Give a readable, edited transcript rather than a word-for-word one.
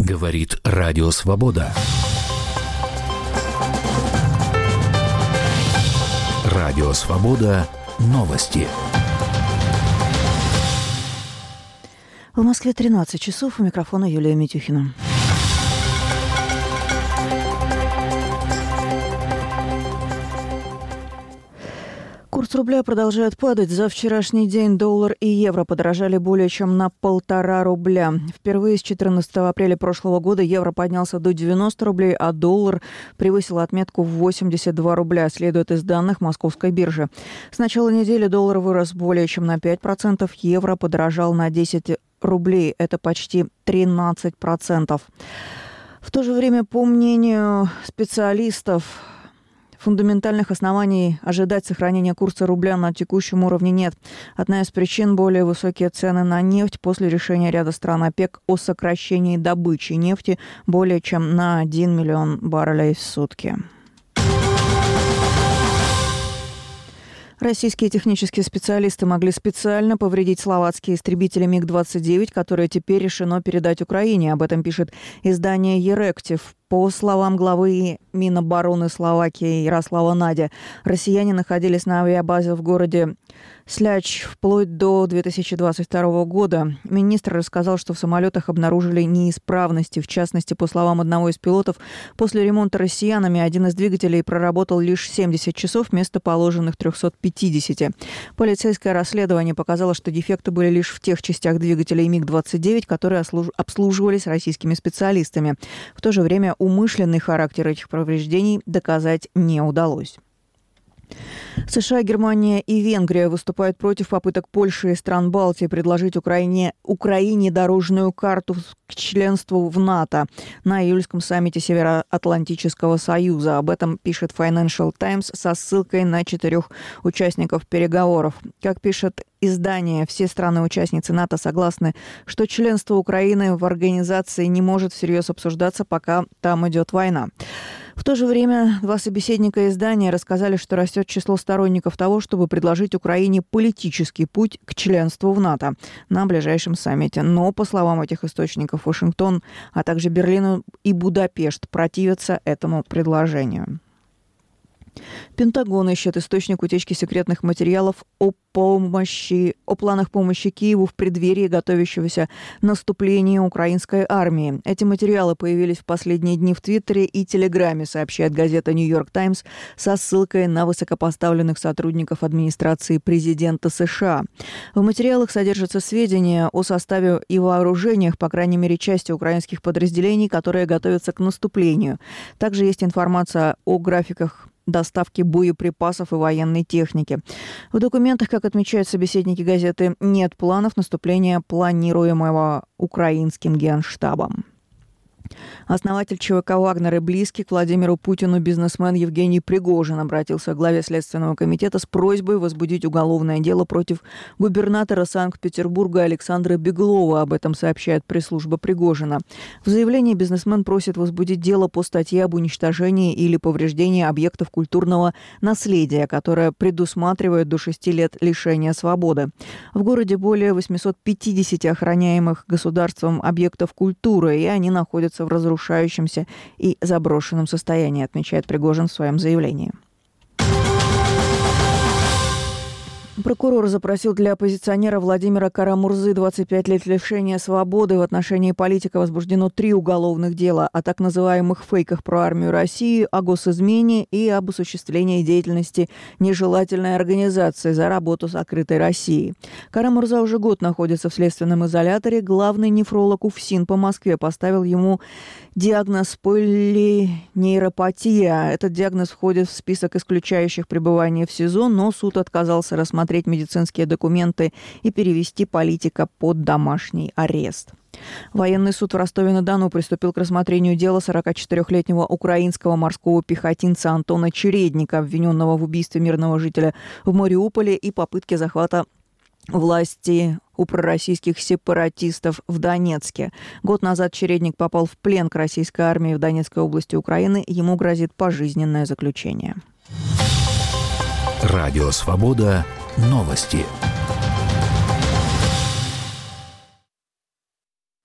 Говорит Радио Свобода. Радио Свобода. Новости. В Москве 13 часов. У микрофона Юлия Митюхина. Курс рубля продолжает падать. За вчерашний день доллар и евро подорожали более чем на 1,5 рубля. Впервые с 14 апреля прошлого года евро поднялся до 90 рублей, а доллар превысил отметку в 82 рубля, следует из данных Московской биржи. С начала недели доллар вырос более чем на 5%, евро подорожал на 10 рублей. Это почти 13%. В то же время, по мнению специалистов, фундаментальных оснований ожидать сохранения курса рубля на текущем уровне нет. Одна из причин – более высокие цены на нефть после решения ряда стран ОПЕК о сокращении добычи нефти более чем на 1 миллион баррелей в сутки. Российские технические специалисты могли специально повредить словацкие истребители МиГ-29, которые теперь решено передать Украине. Об этом пишет издание «Еректив». По словам главы Минобороны Словакии Ярослава Надя, россияне находились на авиабазе в городе Сляч вплоть до 2022 года. Министр рассказал, что в самолетах обнаружили неисправности. В частности, по словам одного из пилотов, после ремонта россиянами один из двигателей проработал лишь 70 часов вместо положенных 350. Полицейское расследование показало, что дефекты были лишь в тех частях двигателей МиГ-29, которые обслуживались российскими специалистами. В то же время умышленный характер этих повреждений доказать не удалось. США, Германия и Венгрия выступают против попыток Польши и стран Балтии предложить Украине дорожную карту к членству в НАТО на июльском саммите Североатлантического союза. Об этом пишет Financial Times со ссылкой на 4 участников переговоров. Как пишет издание, все страны-участницы НАТО согласны, что членство Украины в организации не может всерьез обсуждаться, пока там идет война. В то же время два собеседника издания рассказали, что растет число сторонников того, чтобы предложить Украине политический путь к членству в НАТО на ближайшем саммите. Но, по словам этих источников, Вашингтон, а также Берлин и Будапешт противятся этому предложению. Пентагон ищет источник утечки секретных материалов о планах помощи Киеву в преддверии готовящегося наступления украинской армии. Эти материалы появились в последние дни в Твиттере и Телеграме, сообщает газета «Нью-Йорк Таймс» со ссылкой на высокопоставленных сотрудников администрации президента США. В материалах содержатся сведения о составе и вооружениях, по крайней мере, части украинских подразделений, которые готовятся к наступлению. Также есть информация о графиках доставки боеприпасов и военной техники. В документах, как отмечают собеседники газеты, нет планов наступления, планируемого украинским генштабом. Основатель ЧВК «Вагнер» и близкий к Владимиру Путину бизнесмен Евгений Пригожин обратился к главе Следственного комитета с просьбой возбудить уголовное дело против губернатора Санкт-Петербурга Александра Беглова. Об этом сообщает пресс-служба Пригожина. В заявлении бизнесмен просит возбудить дело по статье об уничтожении или повреждении объектов культурного наследия, которое предусматривает до 6 лет лишения свободы. В городе более 850 охраняемых государством объектов культуры, и они находятся в разрушающемся и заброшенном состоянии, отмечает Пригожин в своем заявлении. Прокурор запросил для оппозиционера Владимира Кара-Мурзы 25 лет лишения свободы. В отношении политика возбуждено 3 уголовных дела о так называемых фейках про армию России, о госизмене и об осуществлении деятельности нежелательной организации за работу с открытой Россией. Кара-Мурза уже год находится в следственном изоляторе. Главный нефролог УФСИН по Москве поставил ему диагноз полинейропатия. Этот диагноз входит в список исключающих пребывание в СИЗО, но суд отказался рассмотреть медицинские документы и перевести политика под домашний арест. Военный суд в Ростове-на-Дону приступил к рассмотрению дела 44-летнего украинского морского пехотинца Антона Чередника, обвиненного в убийстве мирного жителя в Мариуполе и попытке захвата власти у пророссийских сепаратистов в Донецке. Год назад Чередник попал в плен к российской армии в Донецкой области Украины. Ему грозит пожизненное заключение. Радио «Свобода». Новости.